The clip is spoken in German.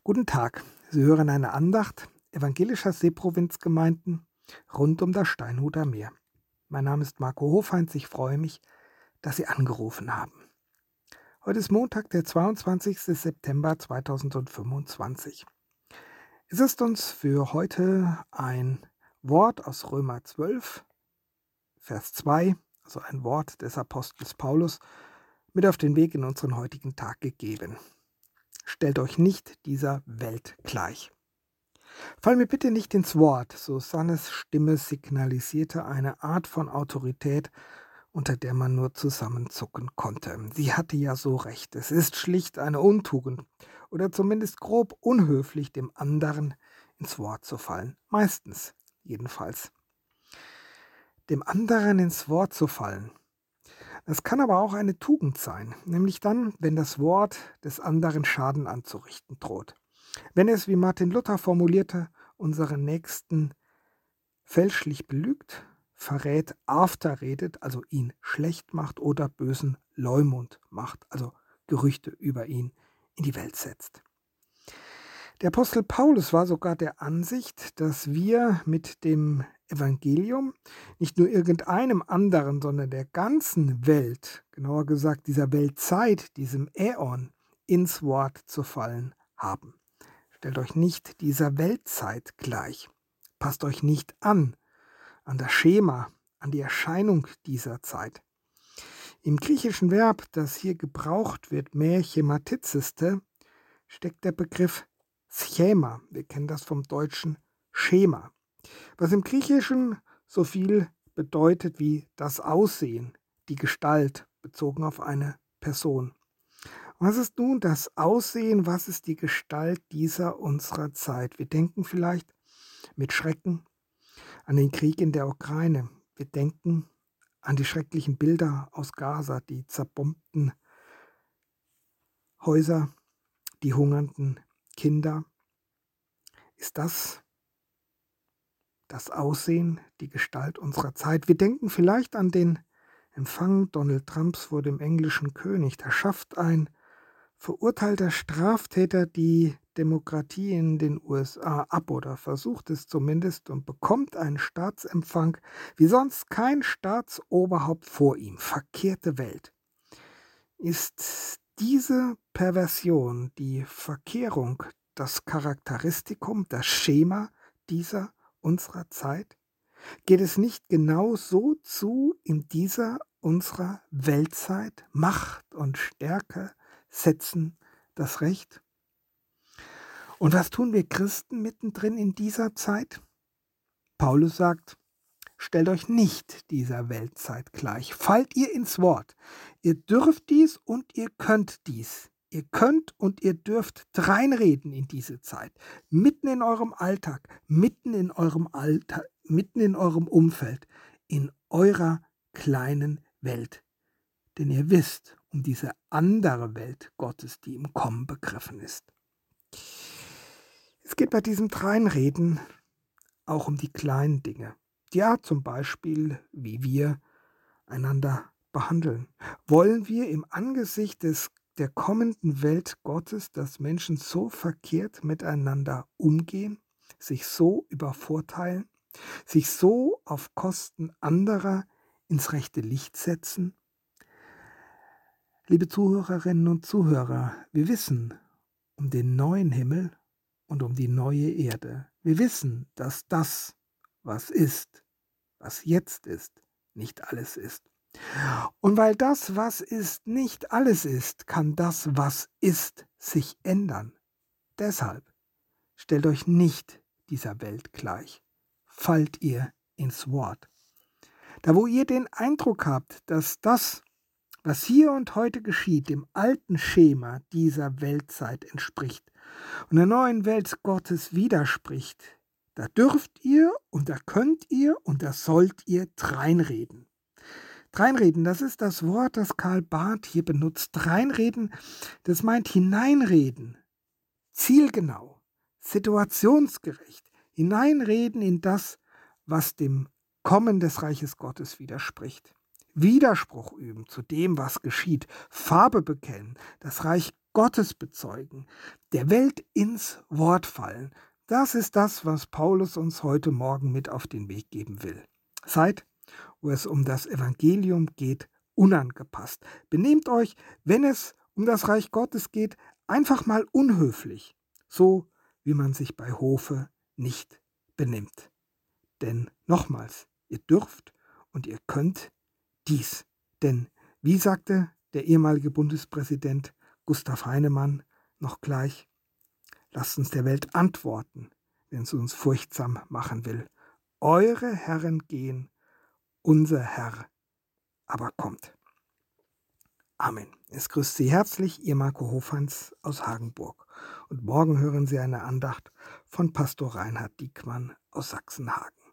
Guten Tag, Sie hören eine Andacht evangelischer Seeprovinzgemeinden rund um das Steinhuter Meer. Mein Name ist Marco Hofheinz, ich freue mich, dass Sie angerufen haben. Heute ist Montag, der 22. September 2025. Es ist uns für heute ein Wort aus Römer 12, Vers 2, also ein Wort des Apostels Paulus, mit auf den Weg in unseren heutigen Tag gegeben. Stellt euch nicht dieser Welt gleich. Fall mir bitte nicht ins Wort, Susannes Stimme signalisierte eine Art von Autorität, unter der man nur zusammenzucken konnte. Sie hatte ja so recht, es ist schlicht eine Untugend oder zumindest grob unhöflich, dem anderen ins Wort zu fallen. Meistens jedenfalls. Dem anderen ins Wort zu fallen. Das kann aber auch eine Tugend sein, nämlich dann, wenn das Wort des anderen Schaden anzurichten droht. Wenn es, wie Martin Luther formulierte, unseren Nächsten fälschlich belügt, verrät, afterredet, also ihn schlecht macht oder bösen Leumund macht, also Gerüchte über ihn in die Welt setzt. Der Apostel Paulus war sogar der Ansicht, dass wir mit dem Evangelium nicht nur irgendeinem anderen, sondern der ganzen Welt, genauer gesagt dieser Weltzeit, diesem Äon, ins Wort zu fallen haben. Stellt euch nicht dieser Weltzeit gleich. Passt euch nicht an das Schema, an die Erscheinung dieser Zeit. Im griechischen Verb, das hier gebraucht wird, me schematiziste, steckt der Begriff Schema. Wir kennen das vom deutschen Schema, was im Griechischen so viel bedeutet wie das Aussehen, die Gestalt, bezogen auf eine Person. Was ist nun das Aussehen, was ist die Gestalt dieser unserer Zeit? Wir denken vielleicht mit Schrecken an den Krieg in der Ukraine. Wir denken an die schrecklichen Bilder aus Gaza, die zerbombten Häuser, die hungernden Kinder. Ist das Aussehen, die Gestalt unserer Zeit? Wir denken vielleicht an den Empfang Donald Trumps vor dem englischen König. Da schafft ein verurteilter Straftäter die Demokratie in den USA ab oder versucht es zumindest und bekommt einen Staatsempfang wie sonst kein Staatsoberhaupt vor ihm. Verkehrte Welt. Ist diese Perversion, die Verkehrung, das Charakteristikum, das Schema dieser unserer Zeit? Geht es nicht genau so zu in dieser unserer Weltzeit? Macht und Stärke setzen das Recht. Und was tun wir Christen mittendrin in dieser Zeit? Paulus sagt, stellt euch nicht dieser Weltzeit gleich. Fallt ihr ins Wort. Ihr dürft dies und ihr könnt dies. Ihr könnt und ihr dürft dreinreden in diese Zeit. Mitten in eurem Alltag, mitten in eurem Umfeld, in eurer kleinen Welt. Denn ihr wisst um diese andere Welt Gottes, die im Kommen begriffen ist. Es geht bei diesem Dreinreden auch um die kleinen Dinge. Die Art zum Beispiel, wie wir einander behandeln. Wollen wir im Angesicht der kommenden Welt Gottes, dass Menschen so verkehrt miteinander umgehen, sich so übervorteilen, sich so auf Kosten anderer ins rechte Licht setzen? Liebe Zuhörerinnen und Zuhörer, wir wissen um den neuen Himmel und um die neue Erde. Wir wissen, dass das, was ist, was jetzt ist, nicht alles ist. Und weil das, was ist, nicht alles ist, kann das, was ist, sich ändern. Deshalb stellt euch nicht dieser Welt gleich. Fallt ihr ins Wort. Da wo ihr den Eindruck habt, dass das, was hier und heute geschieht, dem alten Schema dieser Weltzeit entspricht und der neuen Welt Gottes widerspricht, da dürft ihr und da könnt ihr und da sollt ihr dreinreden. Dreinreden, das ist das Wort, das Karl Barth hier benutzt. Dreinreden, das meint hineinreden, zielgenau, situationsgerecht, hineinreden in das, was dem Kommen des Reiches Gottes widerspricht. Widerspruch üben zu dem, was geschieht, Farbe bekennen, das Reich Gottes bezeugen, der Welt ins Wort fallen. Das ist das, was Paulus uns heute Morgen mit auf den Weg geben will. Seid, wo es um das Evangelium geht, unangepasst. Benehmt euch, wenn es um das Reich Gottes geht, einfach mal unhöflich, so wie man sich bei Hofe nicht benimmt. Denn nochmals, ihr dürft und ihr könnt dies. Denn, wie sagte der ehemalige Bundespräsident Gustav Heinemann noch gleich, lasst uns der Welt antworten, wenn sie uns furchtsam machen will. Eure Herren gehen, unser Herr aber kommt. Amen. Es grüßt Sie herzlich, Ihr Marco Hofhans aus Hagenburg. Und morgen hören Sie eine Andacht von Pastor Reinhard Diekmann aus Sachsenhagen.